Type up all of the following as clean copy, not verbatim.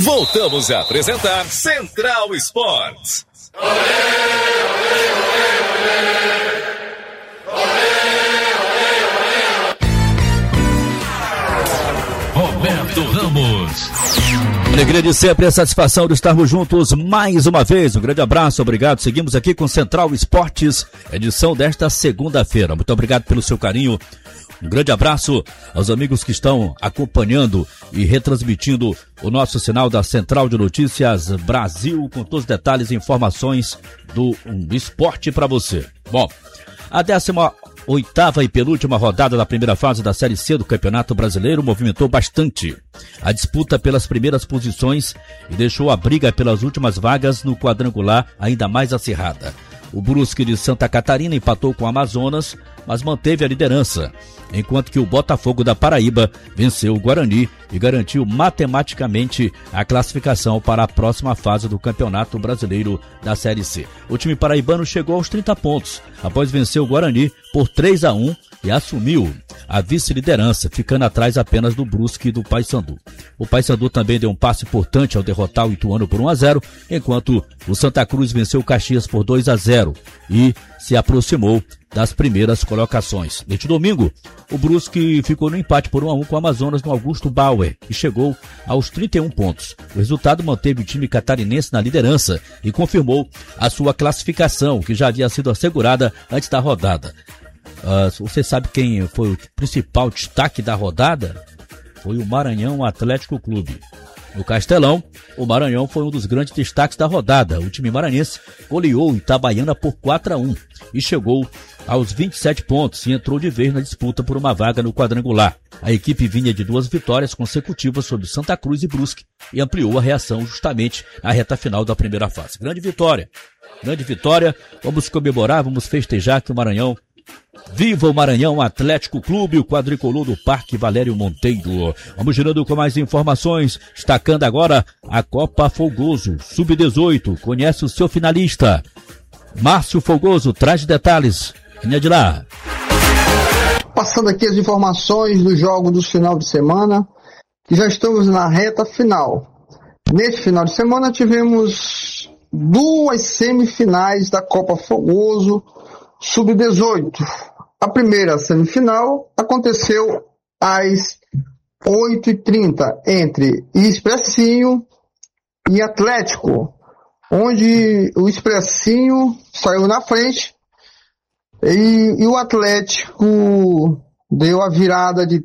Voltamos a apresentar Central Esportes. Roberto Ramos. Alegria de sempre, a satisfação de estarmos juntos mais uma vez. Um grande abraço, obrigado. Seguimos aqui com Central Esportes, edição desta segunda-feira. Muito obrigado pelo seu carinho. Um grande abraço aos amigos que estão acompanhando e retransmitindo o nosso sinal da Central de Notícias Brasil, com todos os detalhes e informações do esporte para você. Bom, a 18ª e penúltima rodada da primeira fase da Série C do Campeonato Brasileiro movimentou bastante a disputa pelas primeiras posições e deixou a briga pelas últimas vagas no quadrangular ainda mais acirrada. O Brusque de Santa Catarina empatou com o Amazonas, mas manteve a liderança, enquanto que o Botafogo da Paraíba venceu o Guarani e garantiu matematicamente a classificação para a próxima fase do Campeonato Brasileiro da Série C. O time paraibano chegou aos 30 pontos, após vencer o Guarani por 3-1 e assumiu a vice-liderança, ficando atrás apenas do Brusque e do Paysandu. O Paysandu também deu um passo importante ao derrotar o Ituano por 1-0, enquanto o Santa Cruz venceu o Caxias por 2-0 e se aproximou das primeiras colocações. Neste domingo, o Brusque ficou no empate por 1-1 com o Amazonas no Augusto Bauer e chegou aos 31 pontos. O resultado manteve o time catarinense na liderança e confirmou a sua classificação, que já havia sido assegurada antes da rodada. Você sabe quem foi o principal destaque da rodada? Foi o Maranhão Atlético Clube. No Castelão, o Maranhão foi um dos grandes destaques da rodada. O time maranhense goleou Itabaiana por 4-1 e chegou aos 27 pontos e entrou de vez na disputa por uma vaga no quadrangular. A equipe vinha de 2 vitórias consecutivas sobre Santa Cruz e Brusque e ampliou a reação justamente na reta final da primeira fase. Grande vitória, vamos comemorar, vamos festejar que o Maranhão... Viva o Maranhão Atlético Clube, o quadricolor do Parque Valério Monteiro. Vamos girando com mais informações, destacando agora a Copa Fogoso, Sub-18. Conhece o seu finalista. Márcio Fogoso traz detalhes. Vinha de lá. Passando aqui as informações do jogo do final de semana, que já estamos na reta final. Neste final de semana tivemos 2 semifinais da Copa Fogoso Sub-18. A primeira semifinal aconteceu às 8h30 entre Expressinho e Atlético, onde o Expressinho saiu na frente e o Atlético deu a virada de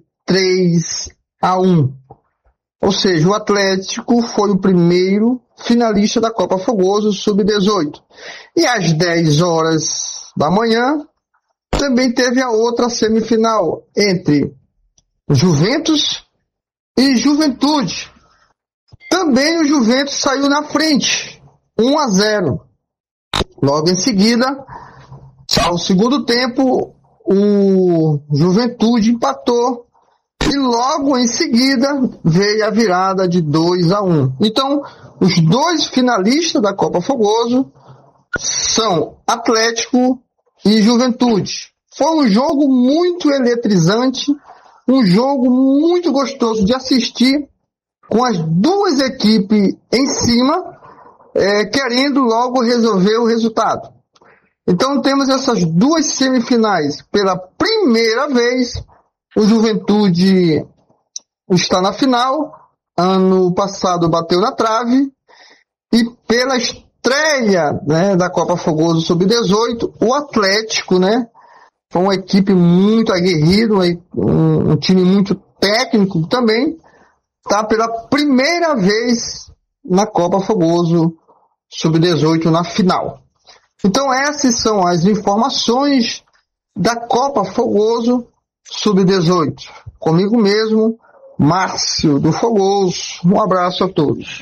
3-1. Ou seja, o Atlético foi o primeiro finalista da Copa Fogoso Sub-18. E às 10 horas da manhã também teve a outra semifinal entre Juventus e Juventude. Também o Juventus saiu na frente, 1-0. Logo em seguida, ao segundo tempo, o Juventude empatou e logo em seguida veio a virada de 2-1. Então, os 2 finalistas da Copa Fogoso são Atlético e Juventude. Foi um jogo muito eletrizante, um jogo muito gostoso de assistir, com as 2 equipes em cima, querendo logo resolver o resultado. Então temos essas 2 semifinais. Pela primeira vez, o Juventude está na final. Ano passado bateu na trave. E pela estreia, da Copa Fogoso Sub-18, o Atlético, foi uma equipe muito aguerrida, um time muito técnico também, está pela primeira vez na Copa Fogoso Sub-18 na final. Então essas são as informações da Copa Fogoso Sub-18. Comigo mesmo, Márcio do Fogoso. Um abraço a todos.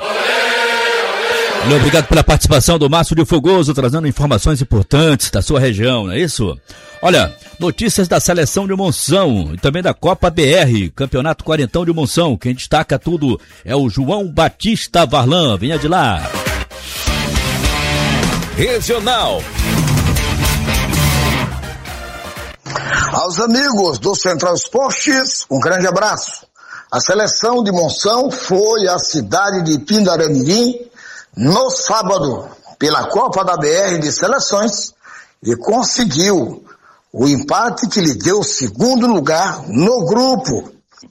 Obrigado pela participação do Márcio de Fogoso, trazendo informações importantes da sua região, não é isso? Olha, notícias da seleção de Monção e também da Copa BR, Campeonato Quarentão de Monção. Quem destaca tudo é o João Batista Varlan. Venha de lá. Regional. Aos amigos do Central Esportes, um grande abraço. A seleção de Monção foi à cidade de Pindarandim no sábado, pela Copa da BR de Seleções, e conseguiu o empate que lhe deu o segundo lugar no grupo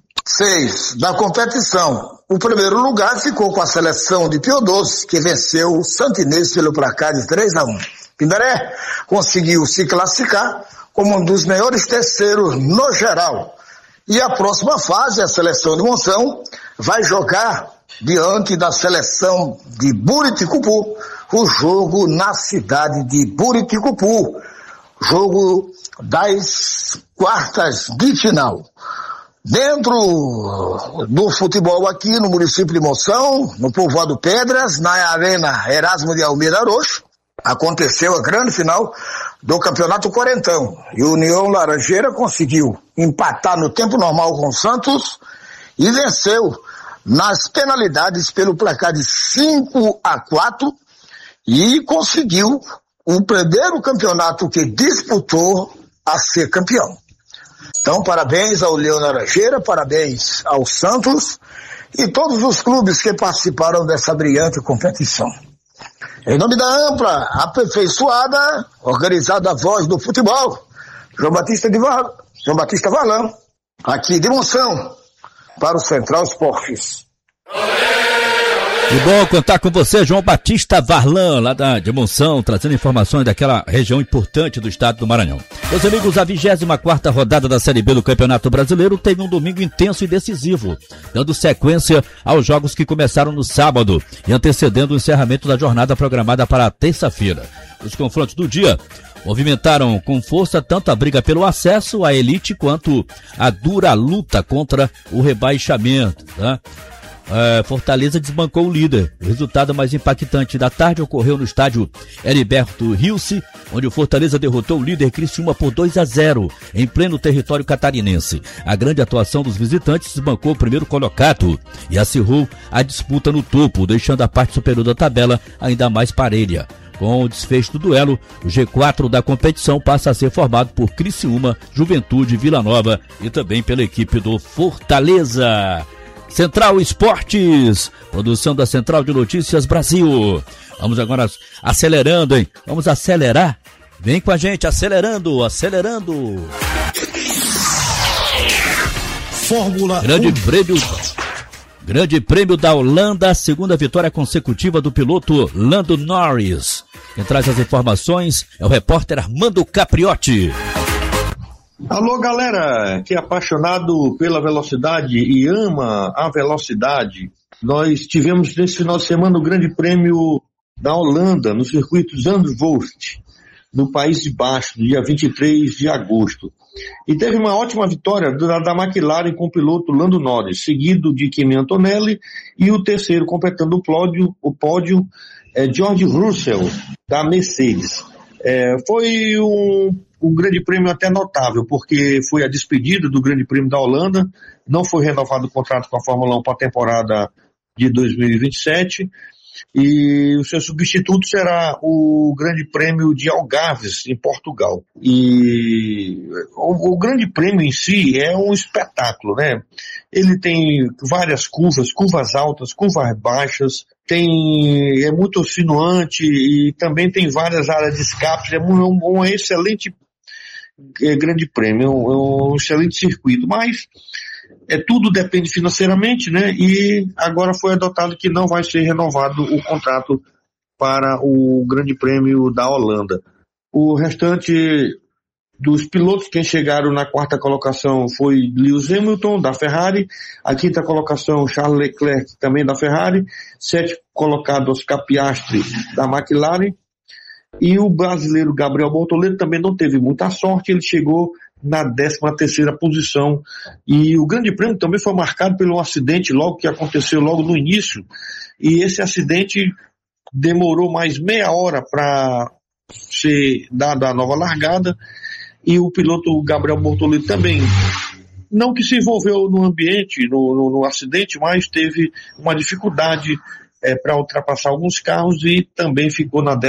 6 da competição. O primeiro lugar ficou com a seleção de Pio XII, que venceu o Santinês pelo placar de 3-1. Pindaré conseguiu se classificar como um dos melhores terceiros no geral. E a próxima fase, a seleção de Monção, vai jogar diante da seleção de Buriticupu, o jogo na cidade de Buriticupu, jogo das quartas de final. Dentro do futebol aqui no município de Monção, no povoado Pedras, na Arena Erasmo de Almeida Arocho, aconteceu a grande final do Campeonato Quarentão. E o União Laranjeira conseguiu empatar no tempo normal com o Santos e venceu nas penalidades pelo placar de 5-4 e conseguiu o primeiro campeonato que disputou a ser campeão. Então, parabéns ao União Laranjeira, parabéns ao Santos e todos os clubes que participaram dessa brilhante competição. Em nome da ampla, aperfeiçoada, organizada Voz do Futebol, João Batista Valão, aqui de Monção, para o Central Esportes. Que bom contar com você, João Batista Varlan, lá de Monção, trazendo informações daquela região importante do estado do Maranhão. Meus amigos, a 24ª rodada da Série B do Campeonato Brasileiro teve um domingo intenso e decisivo, dando sequência aos jogos que começaram no sábado e antecedendo o encerramento da jornada programada para a terça-feira. Os confrontos do dia movimentaram com força tanto a briga pelo acesso à elite quanto a dura luta contra o rebaixamento, tá? Fortaleza desbancou o líder. O resultado mais impactante da tarde ocorreu no estádio Heriberto Rilse, onde o Fortaleza derrotou o líder Criciúma por 2-0, em pleno território catarinense. A grande atuação dos visitantes desbancou o primeiro colocado e acirrou a disputa no topo, deixando a parte superior da tabela ainda mais parelha. Com o desfecho do duelo, o G4 da competição passa a ser formado por Criciúma, Juventude, Vila Nova e também pela equipe do Fortaleza. Central Esportes, produção da Central de Notícias Brasil. Vamos agora acelerando, hein? Vamos acelerar? Vem com a gente, acelerando. Fórmula Grande Prêmio da Holanda, segunda vitória consecutiva do piloto Lando Norris. Quem traz as informações é o repórter Armando Capriotti. Alô, galera, que é apaixonado pela velocidade e ama a velocidade. Nós tivemos nesse final de semana o Grande Prêmio da Holanda, no circuito Zandvoort, no País de Baixo, no dia 23 de agosto. E teve uma ótima vitória da McLaren com o piloto Lando Norris, seguido de Kimi Antonelli, e o terceiro completando o pódio é George Russell, da Mercedes. Foi um grande prêmio até notável, porque foi a despedida do Grande Prêmio da Holanda, não foi renovado o contrato com a Fórmula 1 para a temporada de 2027, e o seu substituto será o Grande Prêmio de Algarves, em Portugal. E o Grande Prêmio em si é um espetáculo, né? Ele tem várias curvas altas, curvas baixas, é muito sinuante e também tem várias áreas de escape. É um excelente Grande Prêmio, é um excelente circuito, mas tudo depende financeiramente, né? E agora foi adotado que não vai ser renovado o contrato para o Grande Prêmio da Holanda. O restante dos pilotos, quem chegaram na quarta colocação foi Lewis Hamilton, da Ferrari. A quinta colocação, Charles Leclerc, também da Ferrari. Sétimo colocado, Oscar Piastri, da McLaren. E o brasileiro Gabriel Bortoleto também não teve muita sorte, ele chegou na 13ª posição. E o Grande Prêmio também foi marcado pelo acidente que aconteceu logo no início. E esse acidente demorou mais meia hora para ser dada a nova largada. E o piloto Gabriel Bortoleto também, não que se envolveu no ambiente, no acidente, mas teve uma dificuldade para ultrapassar alguns carros e também ficou na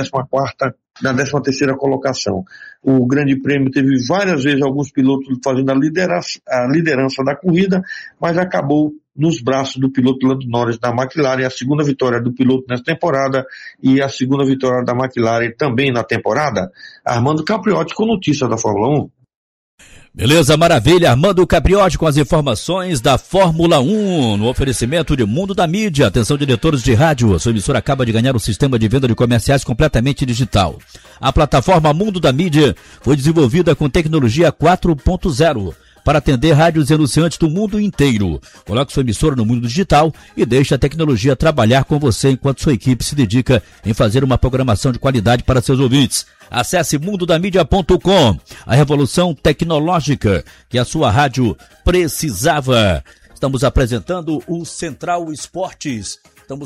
13ª colocação. O Grande Prêmio teve várias vezes alguns pilotos fazendo a liderança da corrida, mas acabou nos braços do piloto Lando Norris da McLaren, a segunda vitória do piloto nessa temporada e a segunda vitória da McLaren também na temporada. Armando Capriotti com notícia da Fórmula 1. Beleza, maravilha. Armando Capriotti com as informações da Fórmula 1, no oferecimento de Mundo da Mídia. Atenção, diretores de rádio, a sua emissora acaba de ganhar um sistema de venda de comerciais completamente digital. A plataforma Mundo da Mídia foi desenvolvida com tecnologia 4.0 para atender rádios e anunciantes do mundo inteiro. Coloque sua emissora no mundo digital e deixe a tecnologia trabalhar com você enquanto sua equipe se dedica em fazer uma programação de qualidade para seus ouvintes. Acesse mundodamídia.com, a revolução tecnológica que a sua rádio precisava. Estamos apresentando o Central Esportes.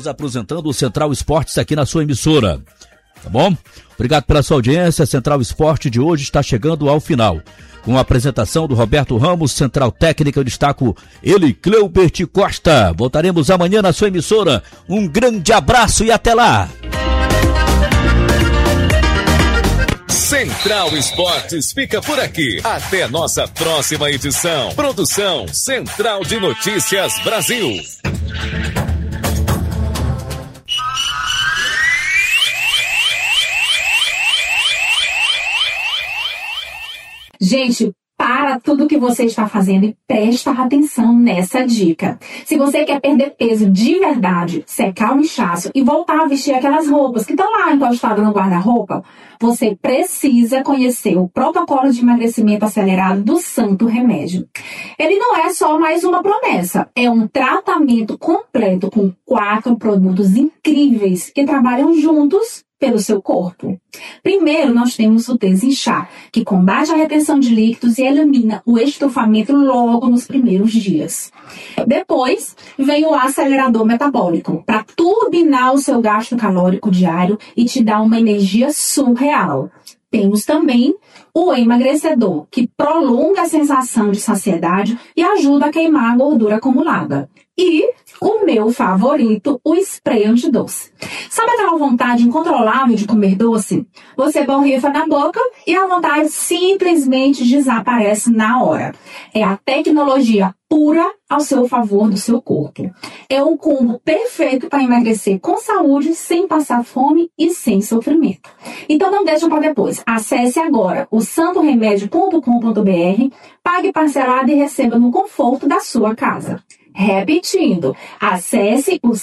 Aqui na sua emissora. Tá bom? Obrigado pela sua audiência. Central Esporte de hoje está chegando ao final. Com a apresentação do Roberto Ramos, Central Técnica, eu destaco ele, Cleubert Costa. Voltaremos amanhã na sua emissora. Um grande abraço e até lá! Central Esportes fica por aqui. Até nossa próxima edição. Produção Central de Notícias Brasil. Gente, para tudo que você está fazendo e presta atenção nessa dica. Se você quer perder peso de verdade, secar o inchaço e voltar a vestir aquelas roupas que estão lá encostadas no guarda-roupa, você precisa conhecer o protocolo de emagrecimento acelerado do Santo Remédio. Ele não é só mais uma promessa, é um tratamento completo com 4 produtos incríveis que trabalham juntos pelo seu corpo. Primeiro, nós temos o Desinchar, que combate a retenção de líquidos e elimina o estufamento logo nos primeiros dias. Depois, vem o acelerador metabólico, para turbinar o seu gasto calórico diário e te dar uma energia surreal. Temos também o emagrecedor, que prolonga a sensação de saciedade e ajuda a queimar a gordura acumulada. E o meu favorito, o spray antidoce. Sabe aquela vontade incontrolável de comer doce? Você borrifa na boca e a vontade simplesmente desaparece na hora. É a tecnologia pura ao seu favor do seu corpo. É o combo perfeito para emagrecer com saúde, sem passar fome e sem sofrimento. Então não deixa para depois. Acesse agora o santoremedio.com.br, pague parcelado e receba no conforto da sua casa. Repetindo, acesse o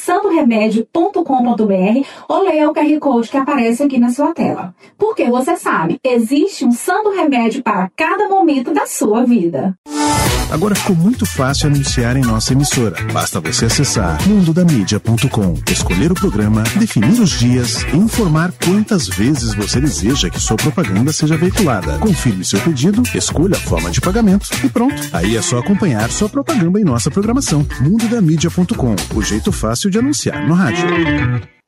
santoremedio.com.br ou leia o QR Code que aparece aqui na sua tela. Porque você sabe, existe um Santo Remédio para cada momento da sua vida. Agora ficou muito fácil anunciar em nossa emissora. Basta você acessar mundodamídia.com, escolher o programa, definir os dias e informar quantas vezes você deseja que sua propaganda seja veiculada. Confirme seu pedido, escolha a forma de pagamento e pronto. Aí é só acompanhar sua propaganda em nossa programação. mundodamídia.com, o jeito fácil de anunciar no rádio.